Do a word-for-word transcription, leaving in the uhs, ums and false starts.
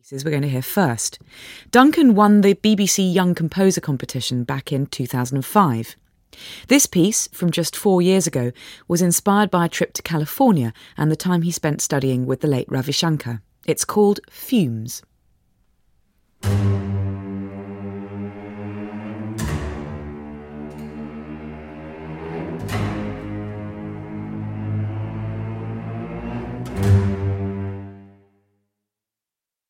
Pieces we're going to hear first. Duncan won the B B C Young Composer competition back in two thousand five. This piece, from just four years ago, was inspired by a trip to California and the time he spent studying with the late Ravi Shankar. It's called Fumes.